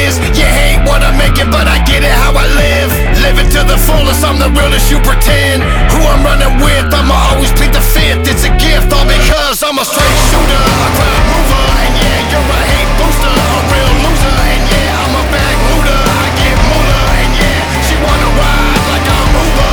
is. You hate what I'm making, but I get it how I live. Living to the fullest, I'm the realest you pretend. Who I'm running with, I'ma always plead the fifth. It's a gift, all because I'm a straight shooter, a crowd mover. And yeah, you're a hate booster, a real loser. And yeah, I'm a bag looter, I get moolah. And yeah, she wanna ride like I'm Uber.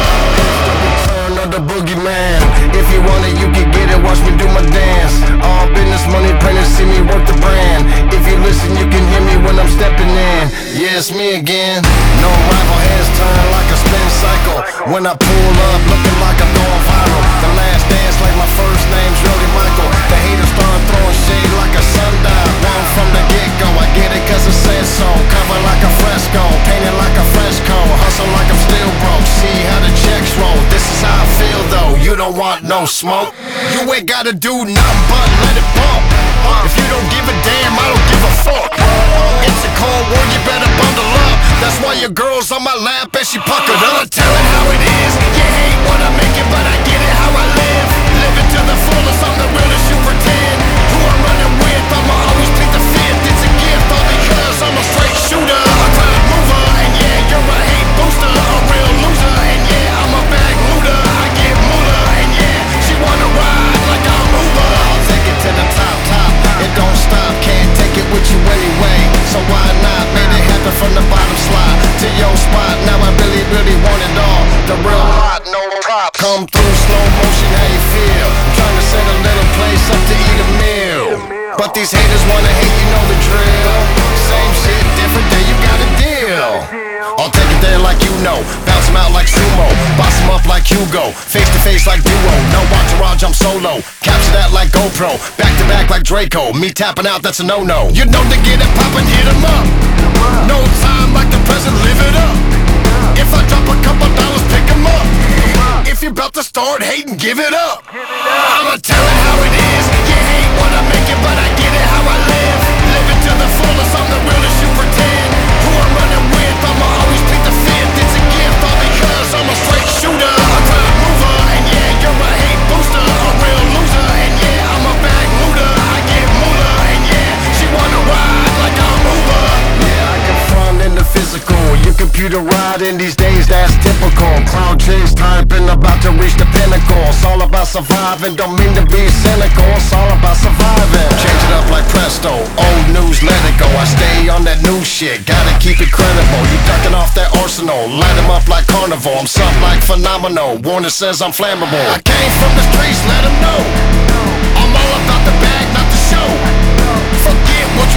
Return of the boogeyman. If you want it, you can get it, watch me do my dance. All business, money, printers, see me work the brand. If you listen, you can hear me when I'm stepping in. Yeah, it's me again. No rival, heads turn like a spin cycle. When I pull up, looking like I'm going viral. The last dance like my first name's really Michael. The haters start throwing shade like a sundial. Wrong from the get-go, I get it cause it says so. Cover like a fresco, painted like a fresco. Hustle like I'm still broke, see how the checks roll. This is how I feel though, you don't want no smoke. You ain't gotta do nothing but let it bump. If you don't give a damn, I don't give a fuck. It's a cold world, you better bundle up. That's why your girl's on my lap and she puckered up. Tell it how it is, you hate what I'm making, but I get it how I live. Living to the fullest, I'm the realest you pretend. Who I'm running with, I'ma always plead the fifth. It's a gift, all because I'm a straight shooter, a crowd mover. And yeah, you're a hate booster, a real loser. And yeah, I'm a bag looter, I get moolah. And yeah, she wanna ride like I'm Uber. I'll take it to the top, it don't stop, can't take it with you anyway. So why not, made it happen from the bottom, slide to your spot. Now I really, really want it all. The real lot, no props. Come through slow motion, how you feel? I'm trying to set a little place up to eat a meal. But these haters wanna hate, you know the drill. Same shit, different day, you got a deal. I'll take it there like you know, bounce them out like sumo, boss them up like Hugo, face to face like duo, no entourage, I'm solo, capture that like GoPro, back to back like Draco, me tapping out, that's a no-no. You know to get it poppin', hit 'em up. No time like the present, live it up. If I drop a couple dollars, pick 'em up. If you're about to start hating, give it up. I'ma tell it how it is. You hate what I'm making, but I get it how I live. Living to the fullest, I'm the realest you pretend. Who I'm running with, I'ma always plead the fifth. It's a gift, all because I'm a straight shooter, a crowd mover. And yeah, you're a hate booster, a real loser. And yeah, I'm a bag looter, I get moolah. And yeah, she wanna ride like I'm Uber. Yeah, I can front in the physical. Your computer riding these days, that's typical. Cloud chase typing, about to reach the pinnacle. It's all about surviving, don't mean to be cynical. It's all about surviving. Change it up like presto, old news, let it go. I stay on that new shit, gotta keep it credible. You ducking off that arsenal, light 'em up like carnival. I'm something like phenomenal, warning says I'm flammable. I came from the streets, let 'em know. I'm all about the bag, not the show. Forget what you